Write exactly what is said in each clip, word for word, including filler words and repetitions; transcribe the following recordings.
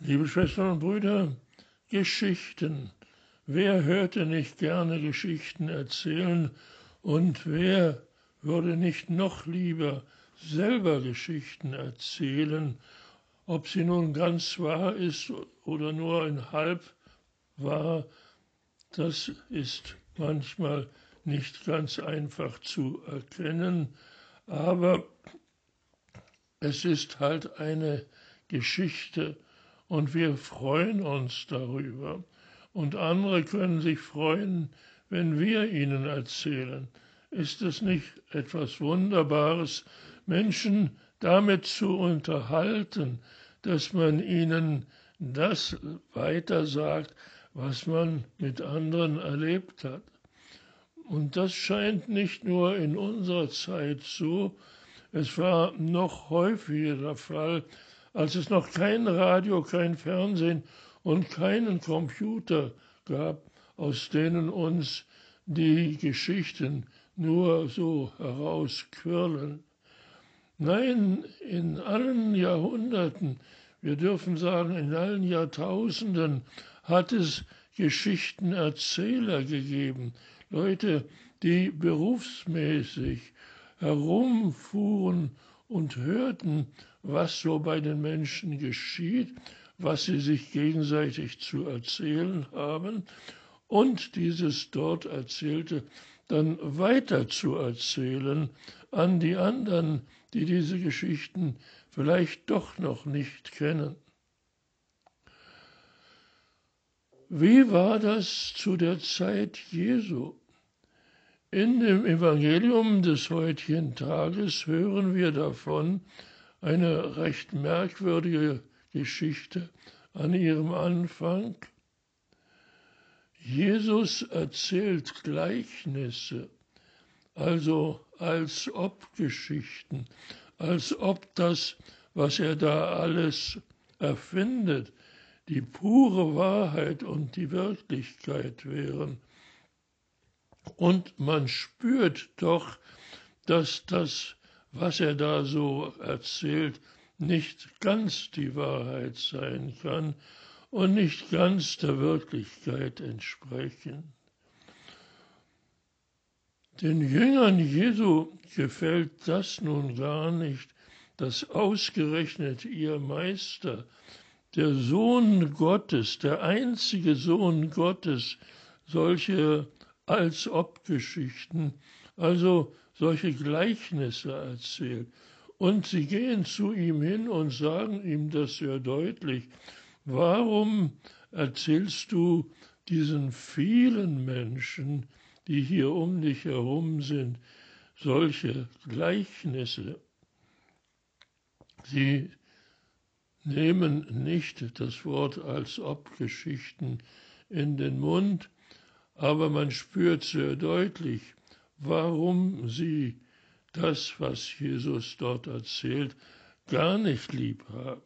Liebe Schwestern und Brüder, Geschichten. Wer hörte nicht gerne Geschichten erzählen und wer würde nicht noch lieber selber Geschichten erzählen, ob sie nun ganz wahr ist oder nur in halb wahr, das ist manchmal nicht ganz einfach zu erkennen, aber es ist halt eine Geschichte und wir freuen uns darüber. Und andere können sich freuen, wenn wir ihnen erzählen. Ist es nicht etwas Wunderbares, Menschen damit zu unterhalten, dass man ihnen das weitersagt, was man mit anderen erlebt hat? Und das scheint nicht nur in unserer Zeit so, es war noch häufiger der Fall, als es noch kein Radio, kein Fernsehen und keinen Computer gab, aus denen uns die Geschichten nur so herausquirlen. Nein, in allen Jahrhunderten, wir dürfen sagen, in allen Jahrtausenden hat es Geschichtenerzähler gegeben, Leute, die berufsmäßig herumfuhren und hörten, was so bei den Menschen geschieht, was sie sich gegenseitig zu erzählen haben und dieses dort Erzählte dann weiter zu erzählen an die anderen, die diese Geschichten vielleicht doch noch nicht kennen. Wie war das zu der Zeit Jesu? In dem Evangelium des heutigen Tages hören wir davon eine recht merkwürdige Geschichte an ihrem Anfang. Jesus erzählt Gleichnisse, also als ob Geschichten, als ob das, was er da alles erfindet, die pure Wahrheit und die Wirklichkeit wären. Und man spürt doch, dass das, was er da so erzählt, nicht ganz die Wahrheit sein kann und nicht ganz der Wirklichkeit entsprechen. Den Jüngern Jesu gefällt das nun gar nicht, dass ausgerechnet ihr Meister, der Sohn Gottes, der einzige Sohn Gottes, solche Als-ob-Geschichten, also solche Gleichnisse erzählt. Und sie gehen zu ihm hin und sagen ihm das sehr deutlich. Warum erzählst du diesen vielen Menschen, die hier um dich herum sind, solche Gleichnisse? Sie nehmen nicht das Wort als Ob-Geschichten in den Mund, aber man spürt sehr deutlich, warum sie das, was Jesus dort erzählt, gar nicht lieb haben.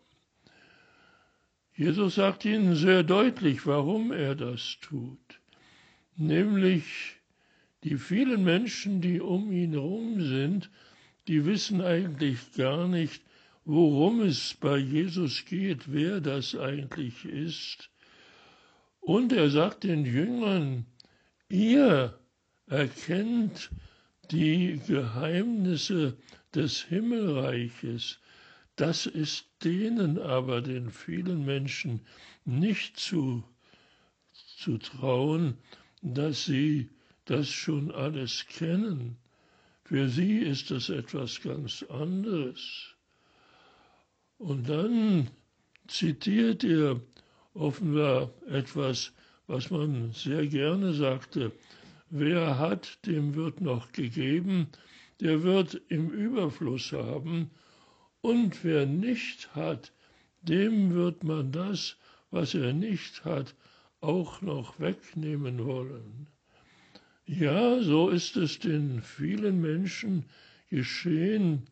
Jesus sagt ihnen sehr deutlich, warum er das tut. Nämlich die vielen Menschen, die um ihn herum sind, die wissen eigentlich gar nicht, worum es bei Jesus geht, wer das eigentlich ist. Und er sagt den Jüngern, ihr erkennt die Geheimnisse des Himmelreiches. Das ist denen aber, den vielen Menschen, nicht zu, zu trauen, dass sie das schon alles kennen. Für sie ist das etwas ganz anderes. Und dann zitiert er offenbar etwas, was man sehr gerne sagte. Wer hat, dem wird noch gegeben, der wird im Überfluss haben. Und wer nicht hat, dem wird man das, was er nicht hat, auch noch wegnehmen wollen. Ja, so ist es den vielen Menschen geschehen.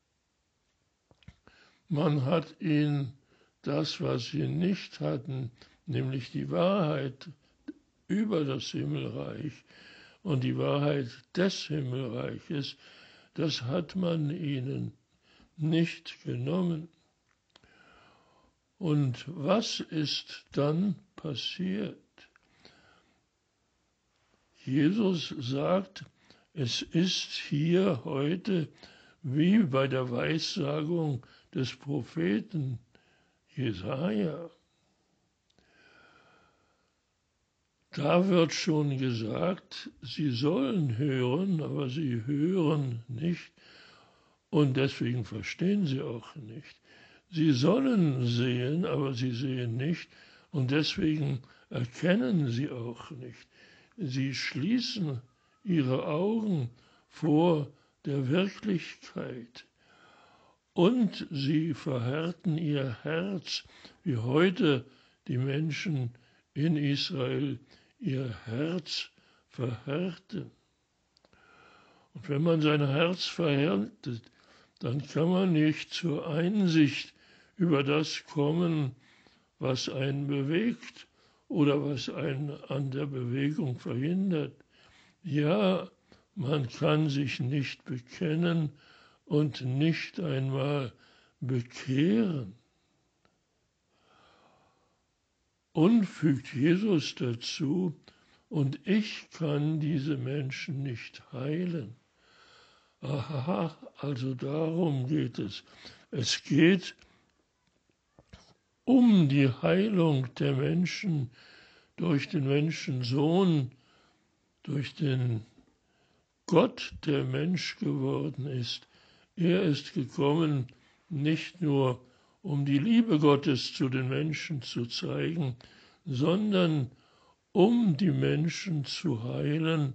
Man hat ihnen das, was sie nicht hatten, nämlich die Wahrheit über das Himmelreich und die Wahrheit des Himmelreiches, das hat man ihnen nicht genommen. Und was ist dann passiert? Jesus sagt, es ist hier heute wie bei der Weissagung des Propheten Jesaja. Da wird schon gesagt, sie sollen hören, aber sie hören nicht und deswegen verstehen sie auch nicht. Sie sollen sehen, aber sie sehen nicht und deswegen erkennen sie auch nicht. Sie schließen ihre Augen vor der Wirklichkeit und sie verhärten ihr Herz, wie heute die Menschen in Israel ihr Herz verhärten. Und wenn man sein Herz verhärtet, dann kann man nicht zur Einsicht über das kommen, was einen bewegt oder was einen an der Bewegung verhindert. Ja, man kann sich nicht bekennen und nicht einmal bekehren. Und fügt Jesus dazu, und ich kann diese Menschen nicht heilen. Aha, also darum geht es. Es geht um die Heilung der Menschen durch den Menschensohn, durch den Gott, der Mensch geworden ist. Er ist gekommen, nicht nur um die Liebe Gottes zu den Menschen zu zeigen, sondern um die Menschen zu heilen.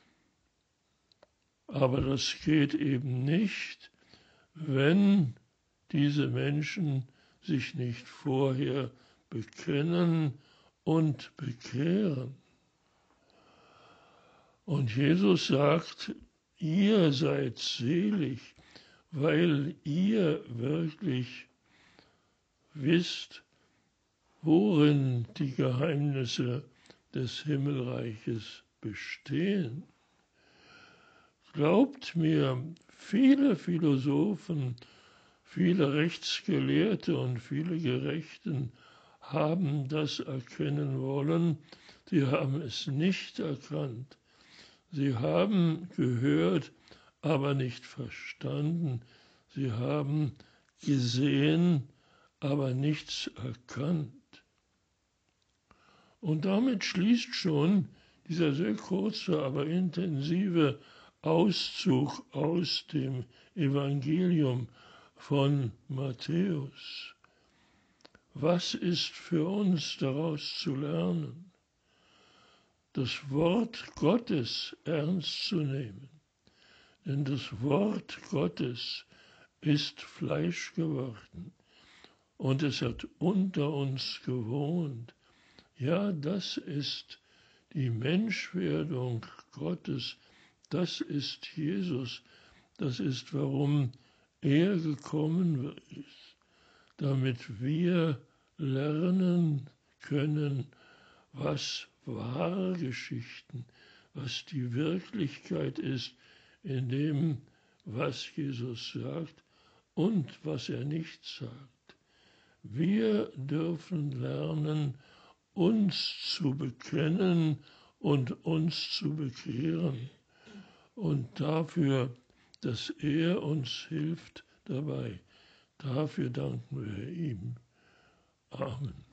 Aber das geht eben nicht, wenn diese Menschen sich nicht vorher bekennen und bekehren. Und Jesus sagt, ihr seid selig, weil ihr wirklich wisst, worin die Geheimnisse des Himmelreiches bestehen. Glaubt mir, viele Philosophen, viele Rechtsgelehrte und viele Gerechten haben das erkennen wollen, sie haben es nicht erkannt. Sie haben gehört, aber nicht verstanden. Sie haben gesehen, aber nichts erkannt. Und damit schließt schon dieser sehr kurze, aber intensive Auszug aus dem Evangelium von Matthäus. Was ist für uns daraus zu lernen? Das Wort Gottes ernst zu nehmen. Denn das Wort Gottes ist Fleisch geworden und es hat unter uns gewohnt. Ja, das ist die Menschwerdung Gottes, das ist Jesus, das ist, warum er gekommen ist, damit wir lernen können, was wahre Geschichten, was die Wirklichkeit ist in dem, was Jesus sagt und was er nicht sagt. Wir dürfen lernen, uns zu bekennen und uns zu bekehren. Und dafür, dass er uns hilft dabei, dafür danken wir ihm. Amen.